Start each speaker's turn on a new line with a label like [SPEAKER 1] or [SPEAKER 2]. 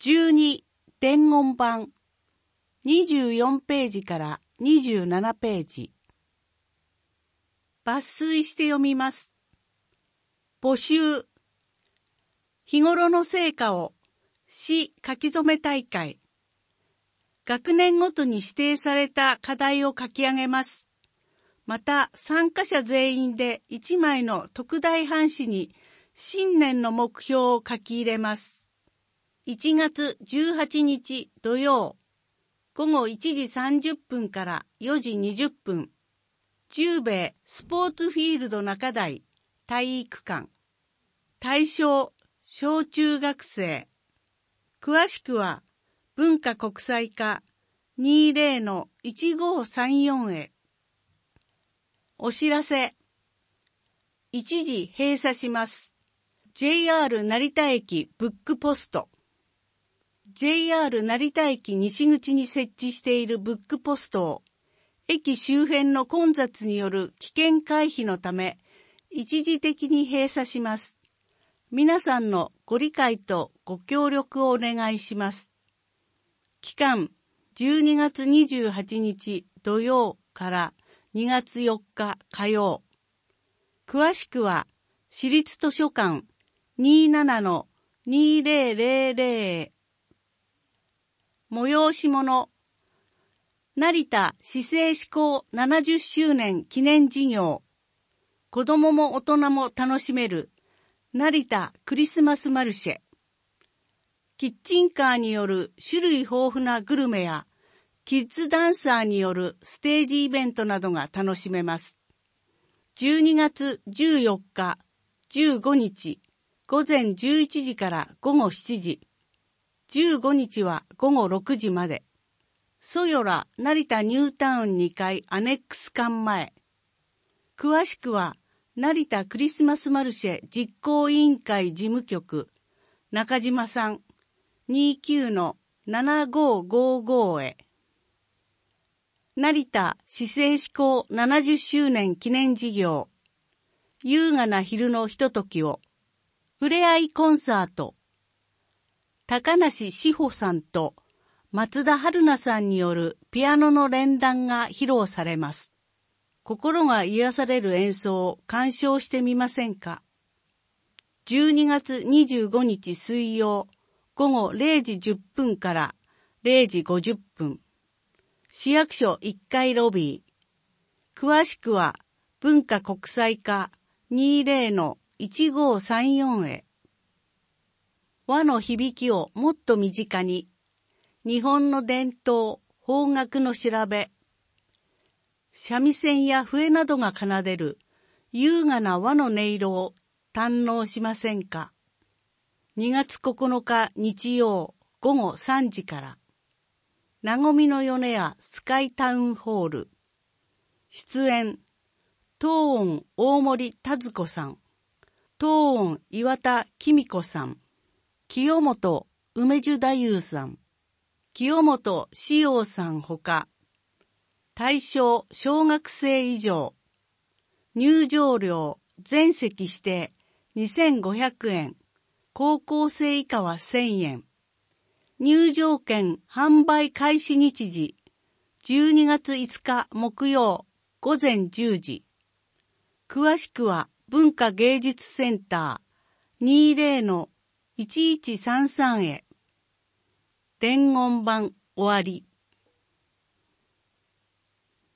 [SPEAKER 1] 12伝言版24ページから27ページ。抜粋して読みます。募集。日頃の成果を市書き初め大会。学年ごとに指定された課題を書き上げます。また参加者全員で1枚の特大半紙に新年の目標を書き入れます。1月18日土曜午後1時30分から4時20分十兵衛スポーツフィールド中台体育館。対象小中学生。詳しくは文化国際課 20-1534 へ。お知らせ。一時閉鎖します。JR 成田駅ブックポスト。JR 成田駅西口に設置しているブックポストを駅周辺の混雑による危険回避のため一時的に閉鎖します。皆さんのご理解とご協力をお願いします。期間12月28日土曜から2月4日火曜。詳しくは市立図書館 27-2000 へ。催し物。成田市政施行70周年記念事業。子どもも大人も楽しめる成田クリスマスマルシェ。キッチンカーによる種類豊富なグルメやキッズダンサーによるステージイベントなどが楽しめます。12月14日、15日、午前11時から午後7時。15日は午後6時まで。そよら成田ニュータウン2階アネックス館前。詳しくは成田クリスマスマルシェ実行委員会事務局中島さん 29-7555 へ。成田市政施行70周年記念事業。優雅な昼のひとときを。ふれあいコンサート。高梨志保さんと松田春奈さんによるピアノの連弾が披露されます。心が癒される演奏を鑑賞してみませんか。12月25日水曜午後0時10分から0時50分。市役所1階ロビー。詳しくは文化国際課 20-1534 へ。和の響きをもっと身近に。日本の伝統、邦楽の調べ。三味線や笛などが奏でる優雅な和の音色を堪能しませんか。2月9日日曜午後3時から。なごみの米屋スカイタウンホール。出演、東音大森田津子さん。東音岩田紀美子さん。清本梅樹太夫さん。清本志陽さんほか。対象小学生以上。入場料全席指定2500円。高校生以下は1000円。入場券販売開始日時12月5日木曜午前10時。詳しくは文化芸術センター 20-1133 へ。伝言版終わり。